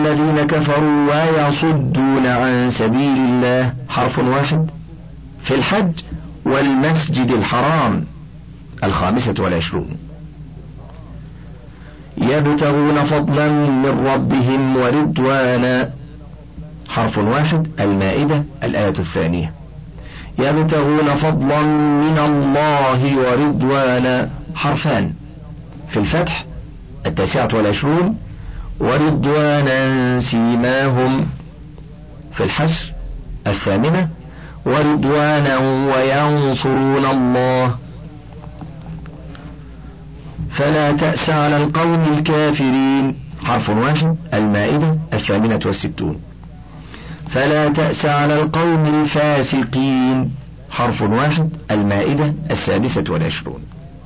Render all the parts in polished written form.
الذين كفروا ويصدون عن سبيل الله حرف واحد في الحج والمسجد الحرام 25. يبتغون فضلا من ربهم ورضوانا حرف واحد المائدة الآية 2. يبتغون فضلا من الله ورضوانا حرفان في الفتح 29 ورضوانا سيماهم في الحشر 8 ورضوانا وينصرون الله. فلا تأس على القوم الكافرين حرف واحد المائدة 68. فلا تأس على القوم الفاسقين حرف واحد المائدة 26.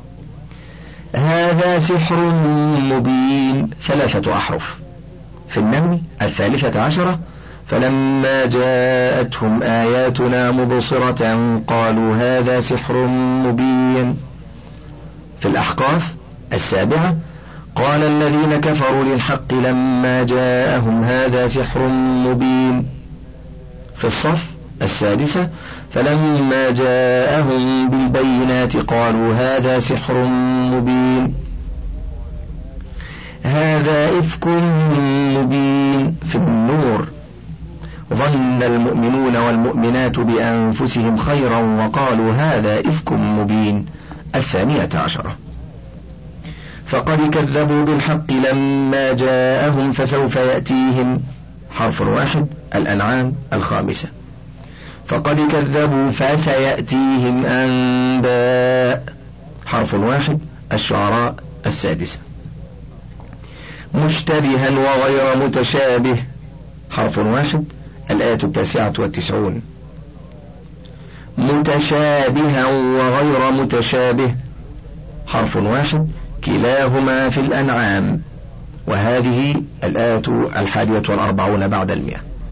هذا سحر مبين 3 أحرف في النمل 13 فلما جاءتهم آياتنا مبصرة قالوا هذا سحر مبين. في الأحقاف 7 قال الذين كفروا للحق لما جاءهم هذا سحر مبين. في الصف 6 فلما جاءهم بالبينات قالوا هذا سحر مبين. هذا إفك مبين في النور ظن المؤمنون والمؤمنات بأنفسهم خيرا وقالوا هذا إفك مبين 12. فقد كذبوا بالحق لما جاءهم فسوف يأتيهم حرف واحد الأنعام 5. فقد كذبوا فسيأتيهم أنباء حرف واحد الشعراء 6. مشتبها وغير متشابه حرف واحد الآية 99. متشابها وغير متشابه حرف واحد كلاهما في الأنعام وهذه الآية 41 بعد 100.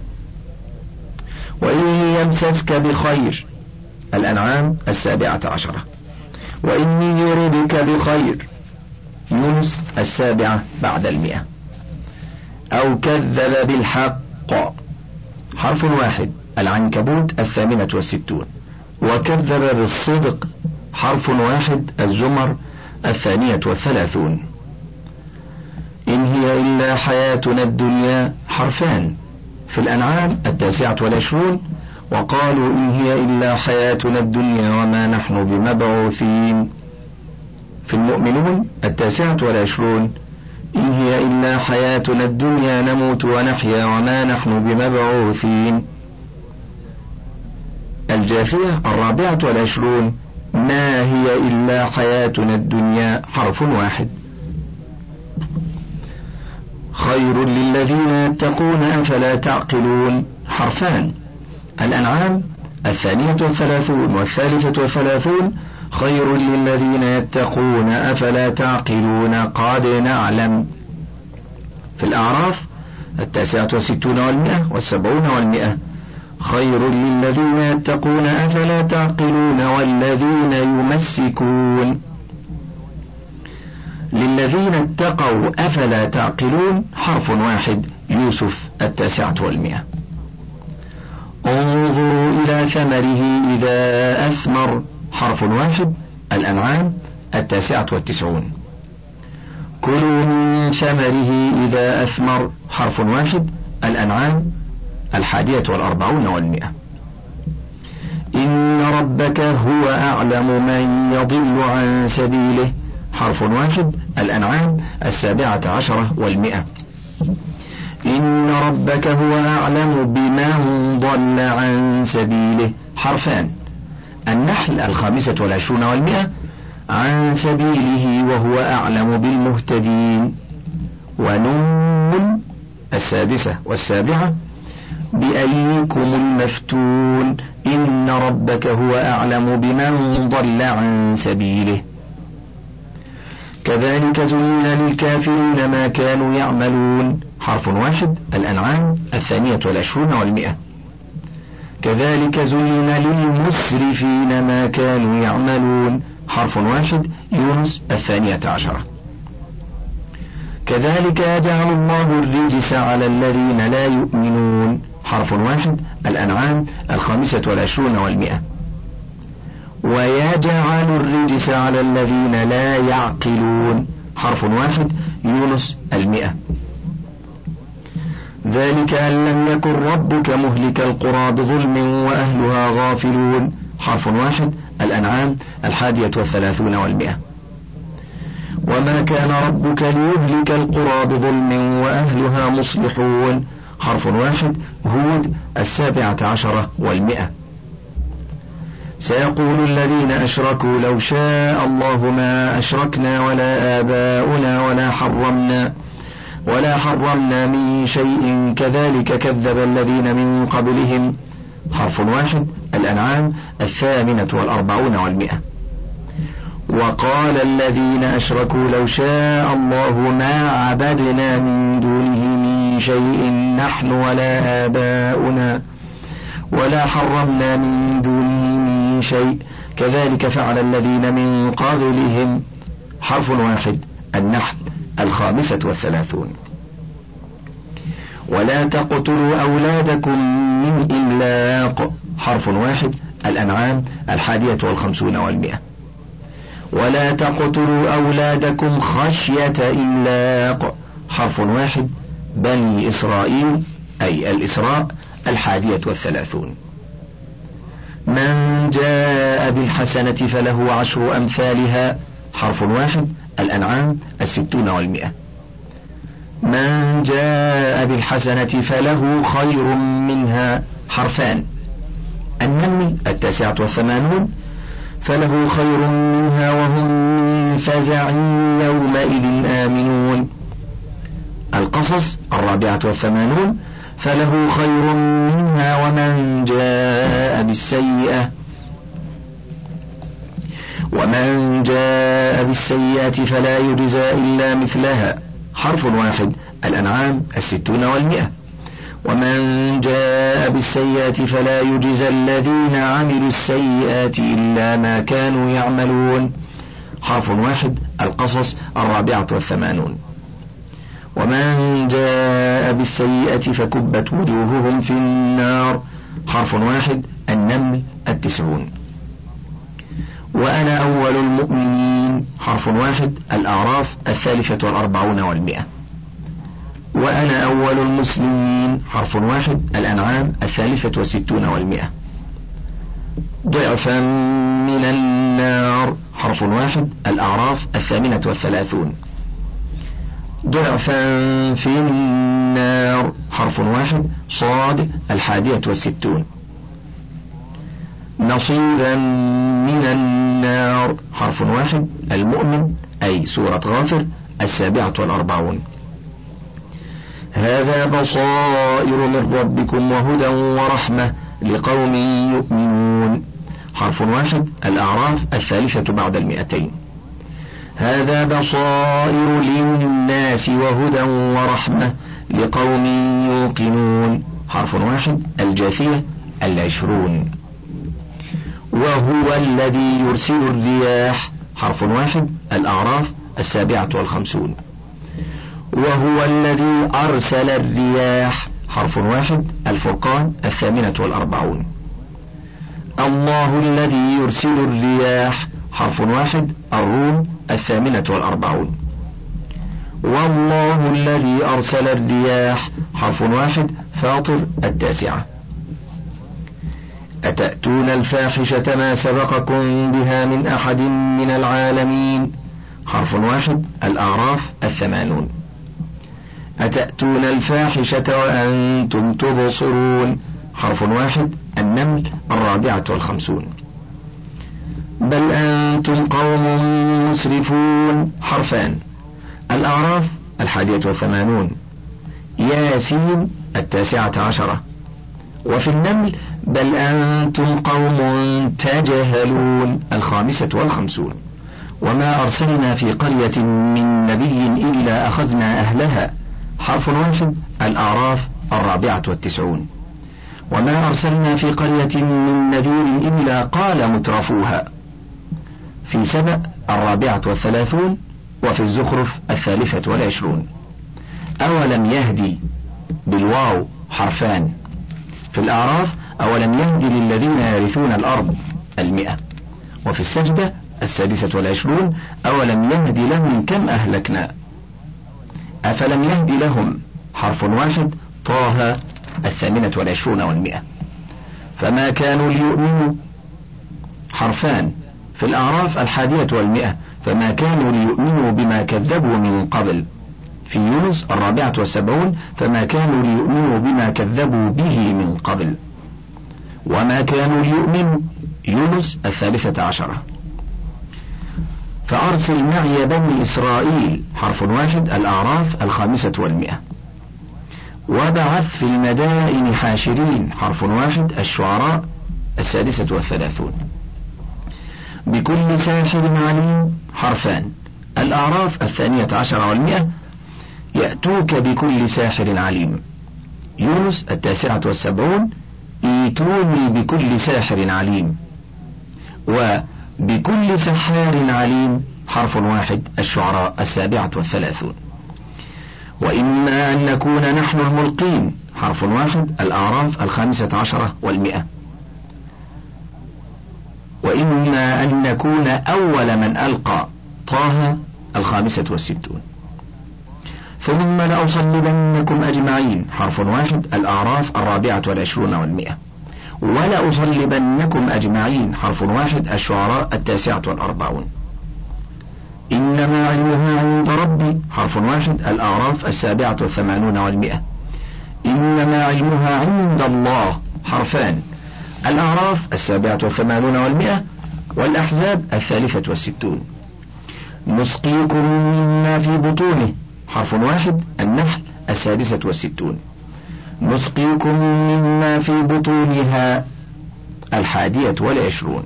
وإن يمسسك بخير الأنعام 17. وإن يردك بخير يونس 7 بعد 100. أو كذب بالحق حرف واحد العنكبوت 68. وكذب بالصدق حرف واحد الزمر 32. إن هي إلا حياتنا الدنيا حرفان في الأنعام 29 وقالوا إن هي إلا حياتنا الدنيا وما نحن بمبعوثين. في المؤمنون 29 إن هي إلا حياتنا الدنيا نموت ونحيا وما نحن بمبعوثين. الجاثية 24 ما هي إلا حياتنا الدنيا حرف واحد. خير للذين يتقون أفلا تعقلون حرفان الأنعام 32 والثالثة 30 خير للذين يتقون أفلا تعقلون قد نعلم. في الأعراف 69 والمئة 70 والمئة خير للذين يتقون أفلا تعقلون والذين يمسكون. للذين اتقوا أفلا تعقلون حرف واحد يوسف 9 والمئة. انظروا إلى ثمره إذا أثمر حرف واحد الأنعام 99. كلوا من ثمره إذا أثمر حرف واحد الأنعام 41 والمئة. إن ربك هو أعلم من يضل عن سبيله حرف واحد الأنعام 17 والمئة. إن ربك هو أعلم بمن ضل عن سبيله حرفان النحل 25 والمئة عن سبيله وهو أعلم بالمهتدين. ونون 6 والسابعة بأيكم المفتون إن ربك هو أعلم بمن ضل عن سبيله. كذلك زين للكافرين ما كانوا يعملون حرف واحد الأنعام 22 والمئة. كذلك زين للمسرفين ما كانوا يعملون حرف واحد يونس 12. كذلك يجعل الله الرجس على الذين لا يؤمنون. حرف واحد الأنعام 25 و100. ويجعل الرجس على الذين لا يعقلون. حرف واحد يونس 100. ذلك أن لم يكن ربك مهلك القرى بظلم وأهلها غافلون. حرف واحد الأنعام 31 و100. وما كان ربك ليهلك القرى بظلم وأهلها مصلحون. حرف واحد هود 17 و100. سيقول الذين أشركوا لو شاء الله ما أشركنا ولا آباؤنا ولا حرمنا من شيء كذلك كذب الذين من قبلهم. حرف واحد الأنعام 48 و100. وقال الذين أشركوا لو شاء الله ما عبدنا من دونه من شيء نحن ولا آباؤنا ولا حرمنا من دونه من شيء كذلك فعل الذين من قبلهم. حرف واحد النحل 35. ولا تقتلوا أولادكم من إملاق. حرف واحد الأنعام 51 و100. ولا تقتلوا أولادكم خشية إملاق. حرف واحد بني إسرائيل أي الإسراء 31. من جاء بالحسنة فله 10 أمثالها. حرف واحد الأنعام 60 و100. من جاء بالحسنة فله خير منها. حرفان النمل 89 فله خير منها وهم من فزع يومئذ آمنون. القصص 84 فله خير منها ومن جاء بالسيئة فلا يجزى إلا مثلها. حرف واحد الأنعام 60 و100. ومن جاء بالسيئة فلا يجزى الذين عملوا السيئات إلا ما كانوا يعملون. حرف واحد القصص 84. ومن جاء بالسيئة فكبت وجوههم في النار. حرف واحد النمل 90. وأنا أول المؤمنين. حرف واحد الأعراف 43 و100. وأنا أول المسلمين. حرف واحد الأنعام 63 و100. ضعفا من النار. حرف واحد الأعراف 38. ضعفا في النار. حرف واحد صاد 61. نصيبا من النار. حرف واحد المؤمن أي سورة غافر 47. هذا بصائر من ربكم وهدى ورحمة لقوم يؤمنون. حرف واحد الأعراف 3 بعد 200. هذا بصائر للناس وهدى ورحمة لقوم يوقنون. حرف واحد الجاثية 20. وهو الذي يرسل الرياح. حرف واحد الأعراف 57. وهو الذي أرسل الرياح. حرف واحد الفرقان 48. الله الذي يرسل الرياح. حرف واحد الروم 48. والله الذي أرسل الرياح. حرف واحد فاطر 9. أتأتون الفاحشة ما سبقكم بها من أحد من العالمين. حرف واحد الأعراف 80. أتأتون الفاحشة وأنتم تبصرون. حرف واحد النمل 54. بل أنتم قوم مسرفون. حرفان الأعراف 81. ياسين 19. وفي النمل بل أنتم قوم تجهلون 55. وما أرسلنا في قرية من نبي إلا أخذنا أهلها. حرف واحد الأعراف 94. وما أرسلنا في قرية من نذير إلا قال مترفوها. في سبأ 34. وفي الزخرف 23. أولم يهدي بالواو حرفان. في الأعراف أولم يهدي للذين يرثون الأرض 100. وفي السجدة 26 أولم يهدي لهم كم أهلكنا. أفلم يهدي لهم حرف واحد. طه 28 و100. فما كانوا ليؤمنوا حرفان. في الأعراف 100 فما كانوا ليؤمنوا بما كذبوا من قبل. في يونس 74 فما كانوا ليؤمنوا بما كذبوا به من قبل. وما كانوا ليؤمنوا يونس 13. فأرسل معي بني إسرائيل حرف واحد. الأعراف 500. وبعث في المدائن حاشرين حرف واحد. الشعراء 36. بكل ساحر عليم حرفان. الأعراف 12 و100 يأتوك بكل ساحر عليم. يونس 79 ايتوني بكل ساحر عليم. وبكل سحار عليم حرف واحد. الشعراء 37. وإما أن نكون نحن الملقين حرف واحد. الأعراف 15 و100. وإما أن نكون أول من ألقى طه 65. ثم لأصلبنكم أجمعين حرف واحد. الأعراف 24 و100. ولأصلبنكم أجمعين حرف واحد. الشعراء 49. إنما علمها عند ربي حرف واحد. الأعراف 87 و100. إنما علمها عند الله حرفان. الأعراف 87 و100. والأحزاب 63. نسقيكم مما في بطونه حرف واحد. النحل 66. نسقيكم مما في بطونها 21.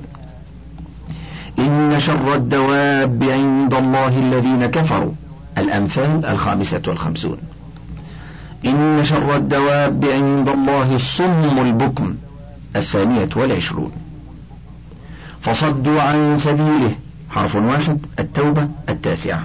إن شر الدواب عند الله الذين كفروا. الأنفال 55. إن شر الدواب عند الله الصم البكم 22. فصدوا عن سبيله حرف واحد. التوبة 9.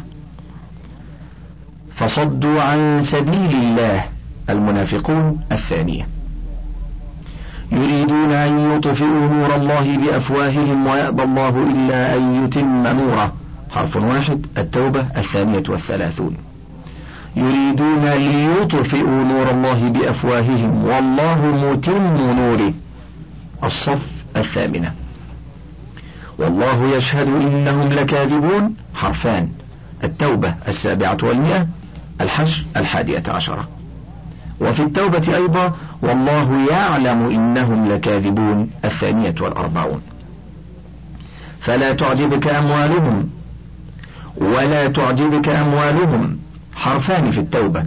فصدوا عن سبيل الله المنافقون 2. يريدون أن يطفئوا نور الله بأفواههم ويأبى الله إلا أن يتم نوره حرف واحد. التوبة 32. يريدون ليطفئوا نور الله بأفواههم والله متم نوره الصف 8. والله يشهد إنهم لكاذبون حرفان. التوبة 7 و100. الحشر 11. وفي التوبة أيضا والله يعلم إنهم لكاذبون 42. فلا تعجبك أموالهم ولا تعجبك أموالهم حرفان. في التوبة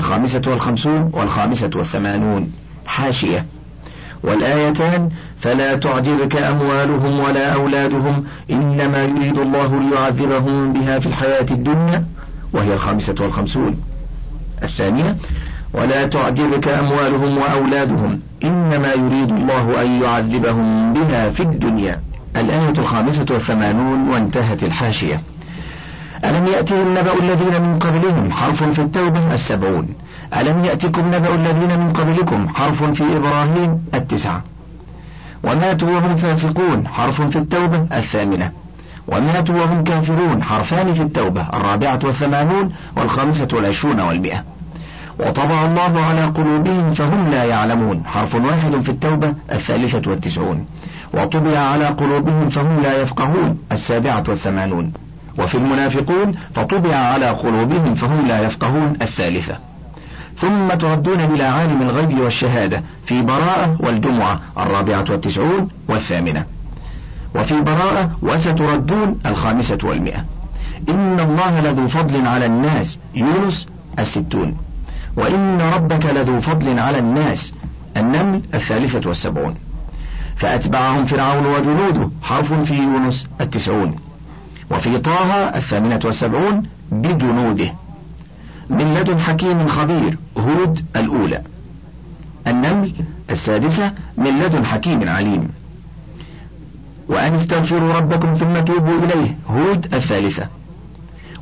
55 و85. حاشية. والآيتان فلا تعجبك أموالهم ولا أولادهم إنما يريد الله ليعذبهم بها في الحياة الدنيا وهي 55. الثانية ولا تعجبك أموالهم وأولادهم إنما يريد الله أن يعذبهم بها في الدنيا. الآية 85 وانتهت الحاشية. ألم يأتهم نبأ الذين من قبلهم حرف في التوبة 70. ألم يأتكم نبأ الذين من قبلكم حرف في إبراهيم 9. وماتوا وهم فاسقون حرف في التوبة 8. وماتوا وهم كافرون حرفان في التوبة 84 و25 و100. وطبع الله على قلوبهم فهم لا يعلمون حرف واحد. في التوبة 93. وطبع على قلوبهم فهم لا يفقهون 87. وفي المنافقون فطبع على قلوبهم فهم لا يفقهون 3. ثم تردون إلى عالم الغيب والشهادة في براءة والجمعة 94 و8. وفي براءة وستردون 5 و100. إن الله لذو فضل على الناس يونس 60. وإن ربك لذو فضل على الناس النمل 73. فأتبعهم فرعون وجنوده حرف في يونس 90. وفي طه 78 بجنوده. من لدن حكيم خبير هود 1. النمل 6 من لدن حكيم عليم. وأن استغفروا ربكم ثم توبوا إليه هود 3.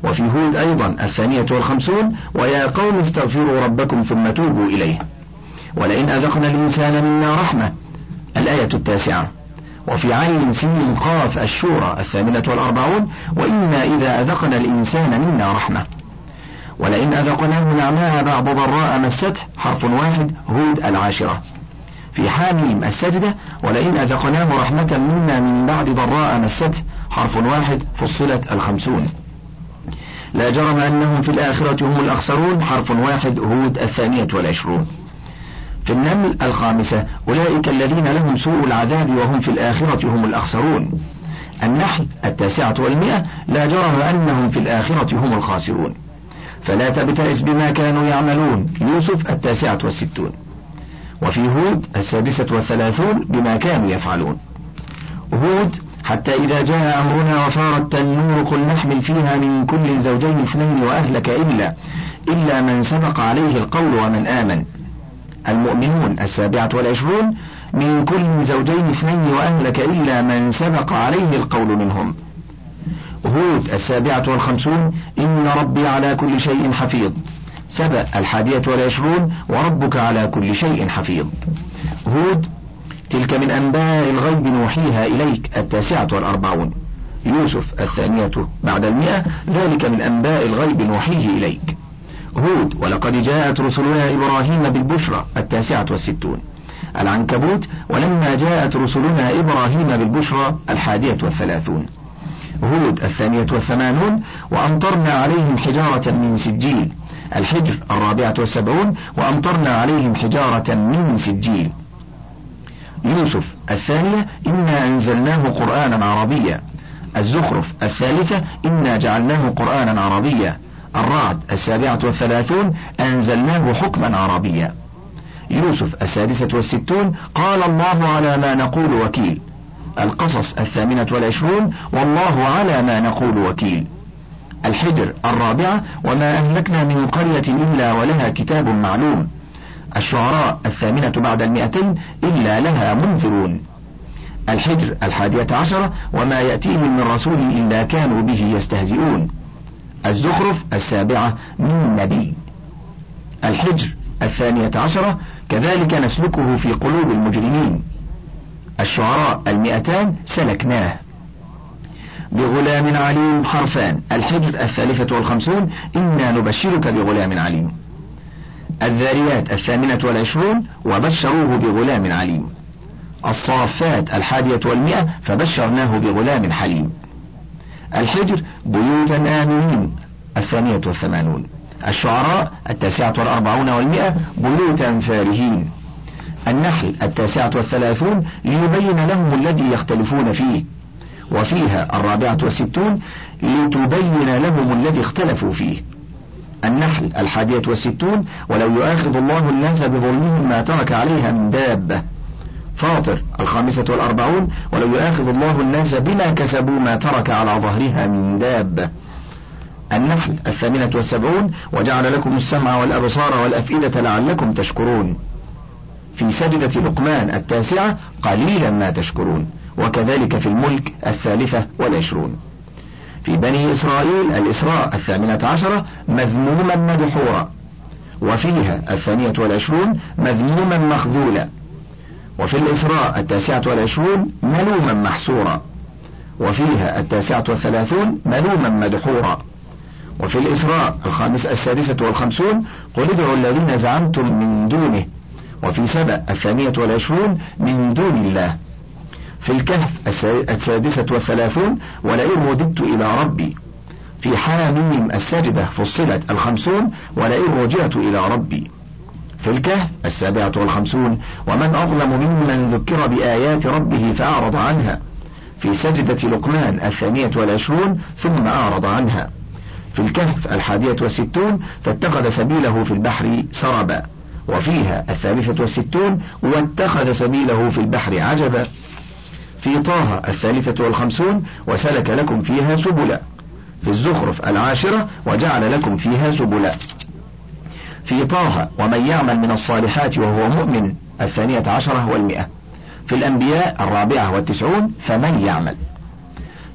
وفي هود أيضا 52 ويا قوم استغفروا ربكم ثم توبوا إليه. ولئن أذقنا الإنسان منا رحمة الآية 9. وفي عين سين قاف الشورى 48 وإنا إذا أذقنا الإنسان منا رحمة. ولئن أذقناه نعماء بعد ضراء مسته حرف 1 هود 10. في حاميم السجدة ولئن أذقناه رحمة منا من بعد ضراء مسته حرف 1 فصلت 50. لا جرم أنهم في الآخرة هم الأخسرون حرف 1 هود 22. في النمل 5 أولئك الذين لهم سوء العذاب وهم في الآخرة هم الأخسرون. النحل 9 لا جرم أنهم في الآخرة هم الخاسرون. فلا تبتئس بما كانوا يعملون يوسف 69. وفي هود 36 بما كانوا يفعلون. هود حتى إذا جاء أمرنا وفارت النور قل نحمل فيها من كل زوجين 2 وأهلك إلا من سبق عليه القول ومن آمن. المؤمنون 27 من كل زوجين 2 وأهلك إلا من سبق عليه القول منهم. هود 57 إن ربي على كل شيء حفيظ. سبأ 21 وربك على كل شيء حفيظ. هود تلك من أنباء الغيب نوحيها إليك 49. يوسف 2 بعد 100 ذلك من أنباء الغيب نوحيه إليك. هود ولقد جاءت رسلنا إبراهيم بالبشرى 69. العنكبوت ولما جاءت رسلنا إبراهيم بالبشرى 31. هود 82 وأمطرنا عليهم حجارة من سجيل. الحجر 74 وأمطرنا عليهم حجارة من سجيل. يوسف 2 إنا أنزلناه قرآنا عربيا. الزخرف 3 إنا جعلناه قرآنا عربيا. الرعد 37 أنزلناه حكما عربيا. يوسف 66 قال الله على ما نقول وكيل. القصص 28 والله على ما نقول وكيل. الحجر 4 وما أهلكنا من قرية إلا ولها كتاب معلوم. الشعراء 8 بعد 200 إلا لها منذرون. الحجر 11 وما يأتيهم من رسول إلا كانوا به يستهزئون. الزخرف 7 من نبي. الحجر 12 كذلك نسلكه في قلوب المجرمين. الشعراء 200 سلكناه. بغلام عليم حرفان. الحجر 53 إنا نبشرك بغلام عليم. الذاريات 28 وبشروه بغلام عليم. الصافات 100 فبشرناه بغلام حليم. الحجر بيوتا آمنين 82. الشعراء 49 و100 بيوتا فارهين. النحل 39 ليبين لهم الذي يختلفون فيه. وفيها 64 لتبين لهم الذي اختلفوا فيه. النحل 61 ولو يؤاخذ الله الناس بظلمهم ما ترك عليها من دابة. فاطر 45 ولو يؤاخذ الله الناس بما كسبوا ما ترك على ظهرها من دابة. النحل 78 وجعل لكم السمع والأبصار والأفئدة لعلكم تشكرون. في سجدة لقمان 9 قليلا ما تشكرون. وكذلك في الملك 23. في بني إسرائيل الإسراء 18 مذموما مدحورا. وفيها 22 مذموما مخذولا. وفي الإسراء 29 ملوما محسورا. وفيها 39 ملوما مدحورا. وفي الإسراء 56 قل ادعوا الذين زعمتم من دونه. وفي سبأ 28 من دون الله. في الكهف 36 ولئن رددت إلى ربي. في حاميم السجدة فصلت 50 ولئن رجعت إلى ربي. في الكهف 57 ومن أظلم ممن ذكر بآيات ربه فأعرض عنها. في سجدة لقمان 28 ثم أعرض عنها. في الكهف 61 فاتخذ سبيله في البحر سربا. وفيها 63 واتخذ سبيله في البحر عجبا. في طه 53 وسلك لكم فيها سبلا. في الزخرف 10 وجعل لكم فيها سبلا. في طه ومن يعمل من الصالحات وهو مؤمن 12 و100. في الأنبياء 94 فمن يعمل.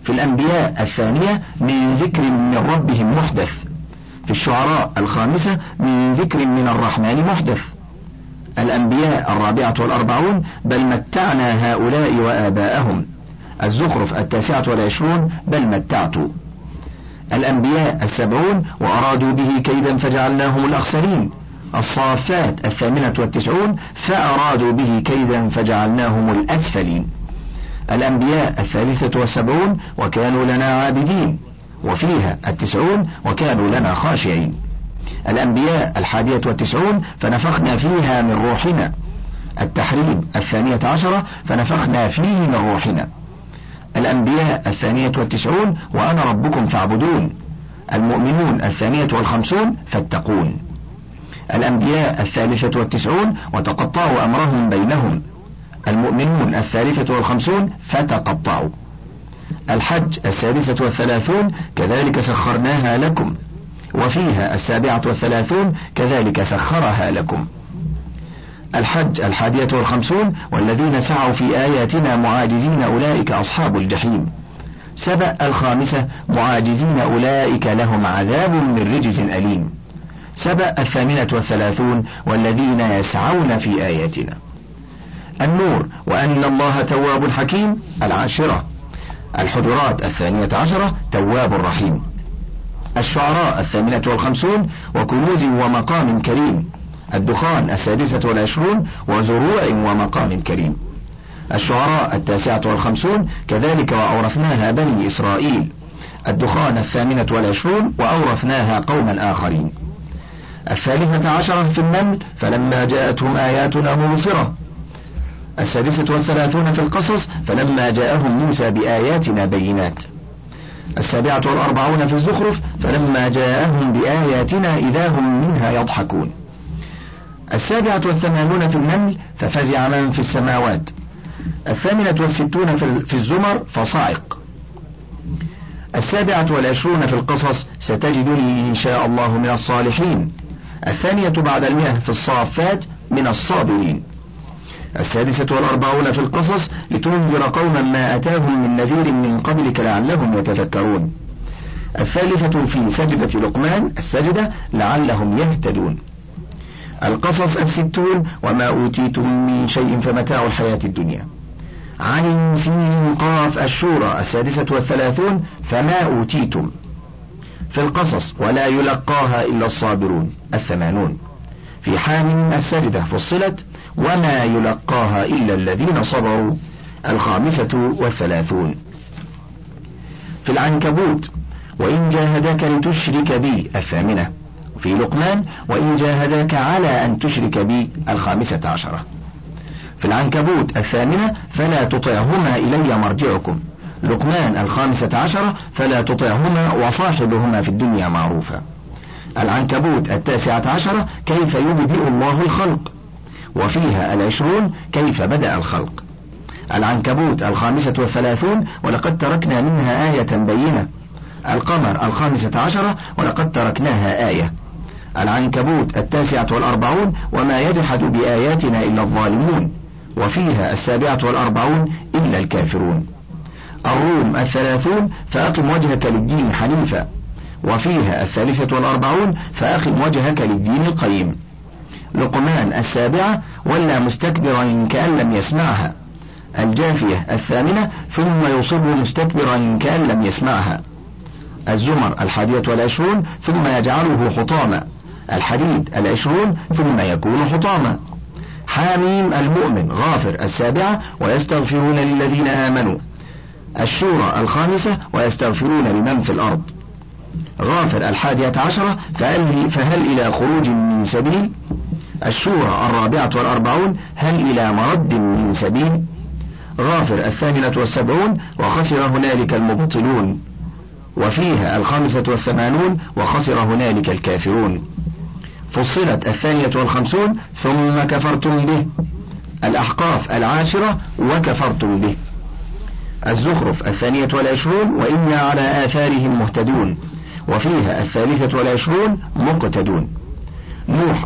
في الأنبياء 2 من ذكر من ربهم محدث. في الشعراء 5 من ذكر من الرحمن محدث. الأنبياء 44 بل متعنا هؤلاء وآباءهم. الزخرف 29 بل متعت. الأنبياء 70 وأرادوا به كيدا فجعلناهم الأخسرين. الصافات 98 فأرادوا به كيدا فجعلناهم الأسفلين. الأنبياء 73 وكانوا لنا عابدين، وفيها 90 وكانوا لنا خاشعين. الأنبياء 91 فنفخنا فيها من روحنا. التحريم 12 فنفخنا فيه من روحنا. الأنبياء 92 وأنا ربكم فاعبدون. المؤمنون 52 فاتقون. الأنبياء 93 وتقطعوا أمرهم بينهم. المؤمنون 53 فتقطعوا. الحج 36 كذلك سخرناها لكم، وفيها 37 كذلك سخرها لكم. الحج 51 والذين سعوا في آياتنا معاجزين أولئك أصحاب الجحيم. سبأ 5 معاجزين أولئك لهم عذاب من رجز أليم. سبأ 38 والذين يسعون في آياتنا. النور وأن الله تواب حكيم 10. الحجرات 12 تواب رحيم. الشعراء 58 وكنوز ومقام كريم. الدخان 26 وزروع ومقام كريم. الشعراء 59 كذلك وأورثناها بني إسرائيل. الدخان 28 وأورثناها قوما آخرين. 13 في النمل فلما جاءتهم آياتنا مبصرة. 36 في القصص فلما جاءهم موسى بآياتنا بينات. 47 في الزخرف فلما جاءهم بآياتنا إذا هم منها يضحكون. 87 في النمل ففزع من في السماوات. 68 في الزمر فصعق. 27 في القصص ستجدني إن شاء الله من الصالحين. 2 بعد 100 في الصافات من الصابرين. 46 في القصص لتنذر قوما ما أتاهم من نذير من قبلك لعلهم يتذكرون. 3 في سجدة لقمان السجدة لعلهم يهتدون. القصص 60 وما أوتيتم من شيء فمتاع الحياة الدنيا. عن سين قاف الشورى 36 فما أوتيتم. في القصص ولا يلقاها إلا الصابرون 80. في حامim السجدة فصلت وما يلقاها إلا الذين صبروا 35. في العنكبوت وإن جاهداك لتشرك بي 8. في لقمان وإن جاهداك على أن تشرك بي 15. في العنكبوت 8 فلا تطعهما إلي مرجعكم. لقمان 15 فلا تطعهما وصاحبهما في الدنيا معروفا. العنكبوت 19 كيف يبدئ الله الخلق، وفيها 20 كيف بدأ الخلق. العنكبوت 35 ولقد تركنا منها آية بينة. القمر 15 ولقد تركناها آية. العنكبوت 49 وما يجحد بآياتنا إلا الظالمون، وفيها 47 إلا الكافرون. الروم 30 فأقم وجهك للدين حنيفا، وفيها 43 فأقم وجهك للدين القيم. لقمان 7 ولا مستكبرا كأن لم يسمعها. الجاثية 8 ثم يصب مستكبرا كأن لم يسمعها. الزمر 21 ثم يجعله حطاما. الحديد 20 ثم يكون حطاما. حاميم المؤمن غافر 7 ويستغفرون للذين آمنوا. الشورى 5 ويستغفرون لمن في الأرض. غافر 11 فهل إلى خروج من سبيل. الشورى 44 هل إلى مرد من سبيل. غافر 78 وخسر هنالك المبطلون، وفيها 85 وخسر هنالك الكافرون. فصلت 52 ثم كفرتم به. الأحقاف 10 وكفرتم به. الزخرف 22 وإنا على آثارهم مهتدون، وفيها 23 مقتدون. نوح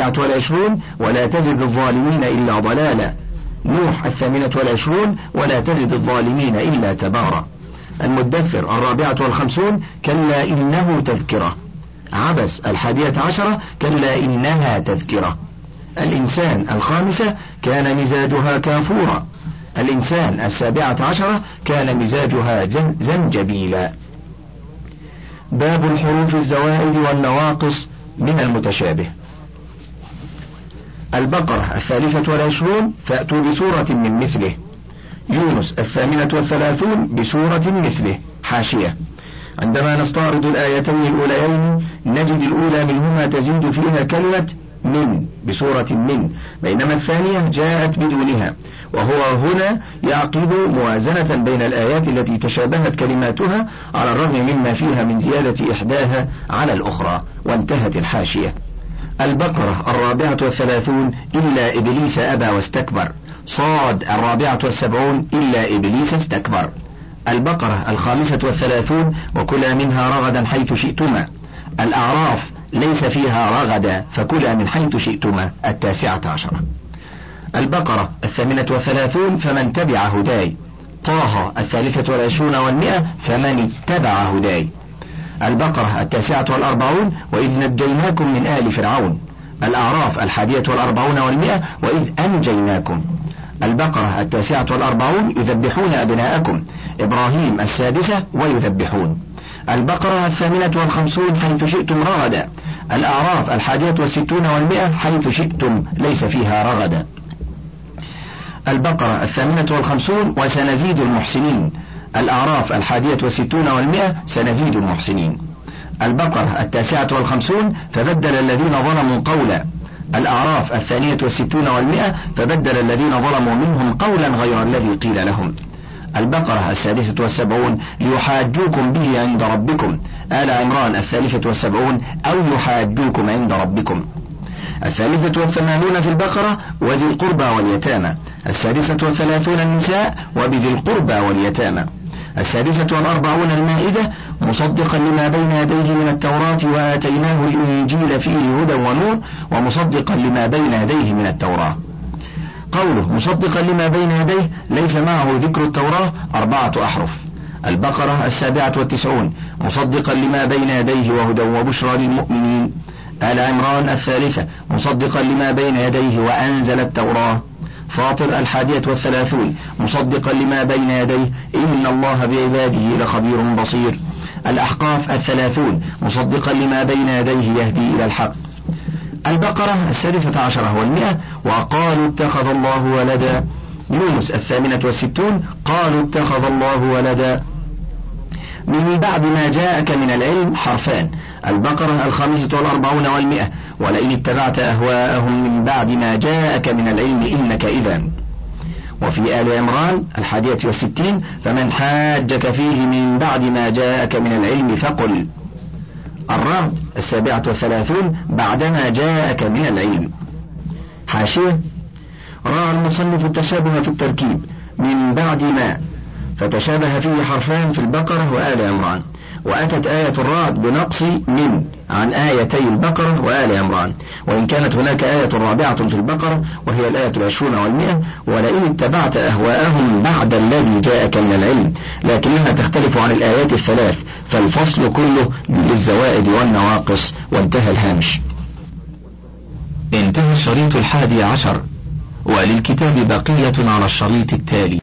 24 ولا تزد الظالمين إلا ضلالا. نوح 28 ولا تزد الظالمين إلا تبارا. المدثر 54 كلا إنه تذكرة. عبس 11 كلا إنها تذكرة. الإنسان 5 كان مزاجها كافورا. الإنسان 17 كان مزاجها زنجبيلا. باب الحروف الزوائد والنواقص من المتشابه. البقرة 23 فأتوا بسورة من مثله. يونس 38 بسورة مثله. حاشية: عندما نستعرض الآيتين الأوليين نجد الأولى منهما تزيد فيها كلمة من بسورة من، بينما الثانية جاءت بدونها، وهو هنا يعقد موازنة بين الآيات التي تشابهت كلماتها على الرغم مما فيها من زيادة إحداها على الأخرى. وانتهت الحاشية. البقرة 34 إلا إبليس أبى واستكبر. صاد 74 إلا إبليس استكبر. البقرة 35 وكلا منها رغدا حيث شئتما. الأعراف ليس فيها رغدا فكلا من حيث شئتما. 19. البقرة 38 فمن تبع هداي. طه 23 و100 فمن اتبع هداي. البقرة 49 وإذ نجيناكم من آل فرعون. الأعراف 41 و100 وإذ أنجيناكم. البقرة 49 يذبحون أبناءكم. إبراهيم 6 ويذبحون. البقرة 58 حيث شئتم رغدا. الأعراف 61 و100 حيث شئتم ليس فيها رغدا. البقرة 58 وسنزيد المحسنين. الأعراف 61 و100 سنزيد المحسنين. البقرة 59 فبدل الذين ظلموا قولا. الأعراف 62 و100 فبدل الذين ظلموا منهم قولا غير الذي قيل لهم. البقرة 76 ليحاجوكم به عند ربكم. آل عمران 73 أو يحاجوكم عند ربكم. 83 في البقرة وذي القربى واليتامى. 36 النساء وبذي القربى واليتامى. 46 المائدة مصدقا لما بين يديه من التوراة وآتيناه الإنجيل فيه هدى ونور ومصدقا لما بين يديه من التوراة. قوله مصدقا لما بين يديه ليس معه ذكر التوراة 4 أحرف. البقرة 97 مصدقا لما بين يديه وهدى وبشرى للمؤمنين. آل عمران 3 مصدقا لما بين يديه وأنزل التوراة. فاطر 31 مصدقا لما بين يديه إن الله بعباده لخبير بصير. الأحقاف 30 مصدقا لما بين يديه يهدي إلى الحق. البقرة 16 و100 وقالوا اتخذ الله ولدا. يونس 68 قالوا اتخذ الله ولدا. من بعد ما جاءك من العلم حرفان. البقرة 45 و100 ولئن اتبعت أهواءهم من بعد ما جاءك من العلم إنك إذا. وفي آل عمران 61 فمن حاجك فيه من بعد ما جاءك من العلم فقل. الرعد 37 بعدما جاءك من العلم. حاشية: راى المصنف التشابه في التركيب من بعد ما فتشابه فيه حرفان في البقرة وآل عمران، وأتت آية الرعد بنقص من عن آيتي البقرة وآل عمران، وإن كانت هناك آية رابعة في البقرة وهي الآية 20 و100 ولئن اتبعت أهواءهم بعد الذي جاءك من العلم، لكنها تختلف عن الآيات الثلاث فالفصل كله للزوائد والنواقص. وانتهى الهامش. انتهى الشريط 11 وللكتاب بقية على الشريط التالي.